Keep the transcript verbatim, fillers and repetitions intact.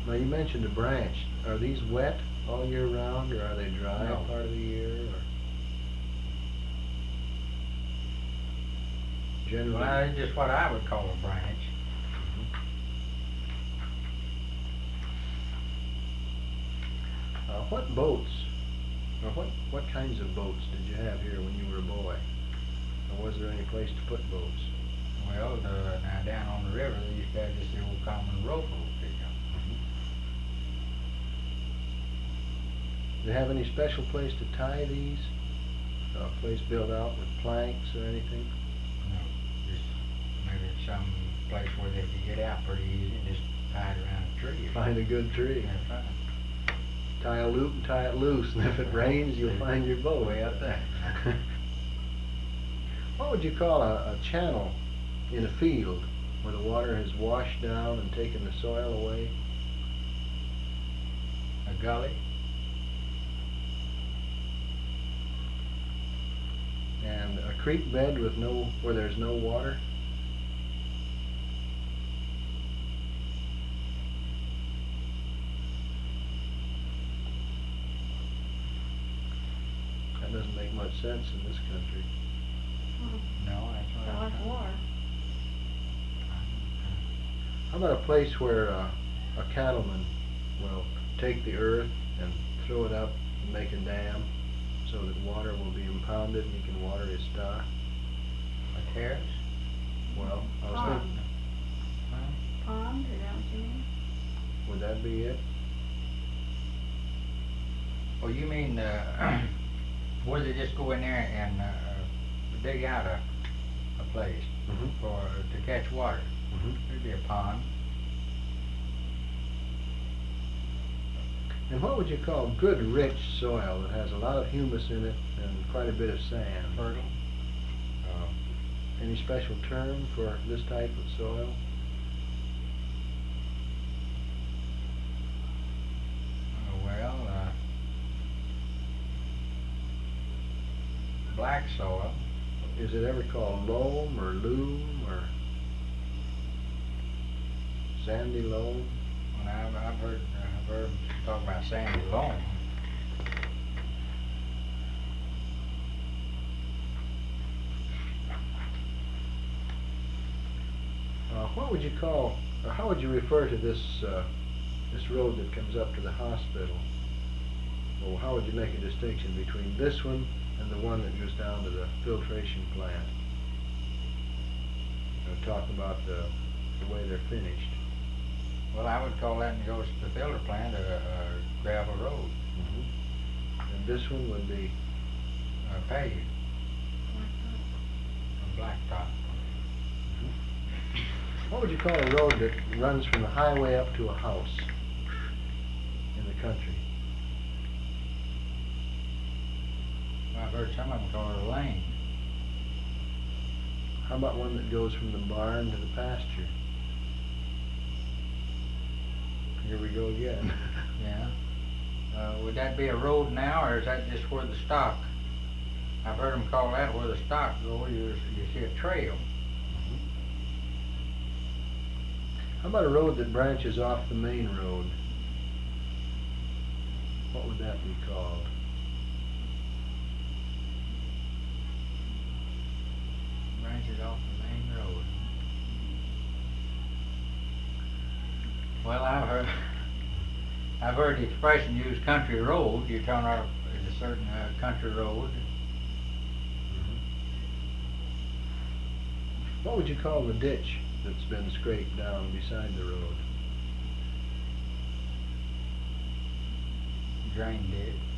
Now you mentioned a branch. Are these wet all year round, or are they dry No. part of the year? Or generally, Well, that's just what I would call a branch. uh, what boats, or what what kinds of boats did you have here when you were a boy? Or was there any place to put boats? Well, the, now down on the river, they used to have just the old common rowboat, you know. Do they have any special place to tie these? A place built out with planks or anything? No, just maybe some place where they could get out pretty easy and just tie it around a tree. or Find a good tree. something. That's right. Tie a loop and tie it loose, and if it rains, you'll find your boat. Way up there. What would you call a, a channel in a field where the water has washed down and taken the soil away? A gully. And a creek bed with no, where there's no water? That doesn't make much sense in this country. No, that's what I I'm like trying- water. How about a place where uh, a cattleman will take the earth and throw it up and make a dam so that water will be impounded and he can water his stock? A terrace? Well, I was Pond. thinking, Huh? Pond, is that what you mean? would that be it? Oh, you mean, uh, where they just go in there and, uh, dig out a, a place Mm-hmm. for, to catch water? Mm-hmm. There'd be a pond. And what would you call good rich soil that has a lot of humus in it and quite a bit of sand? Fertile. Uh, any special term for this type of soil? Uh, well, uh, black soil. Is it ever called loam or loam or sandy loam? And I've, I've heard, uh, I've heard them talk about sandy loam. Uh, what would you call, or how would you refer to this uh, this road that comes up to the hospital? Or how would you make a distinction between this one and the one that goes down to the filtration plant? Uh, talk about the, the way they're finished. Well, I would call that and goes to the filter plant a, a gravel road, Mm-hmm. And this one would be, a paved, a blacktop. what would you call a road that runs from the highway up to a house in the country? Well, I've heard some of them call it a lane. How about one that goes from the barn to the pasture? Here we go again. Yeah. Uh, would that be a road now, or is that just where the stock? I've heard them call that where the stock go. You you see a trail. How about a road that branches off the main road? What would that be called? Branches off the main road. Well, I've heard I've heard the expression used country road. You're talking about a certain uh, country road. What would you call the ditch that's been scraped down beside the road? Drain ditch.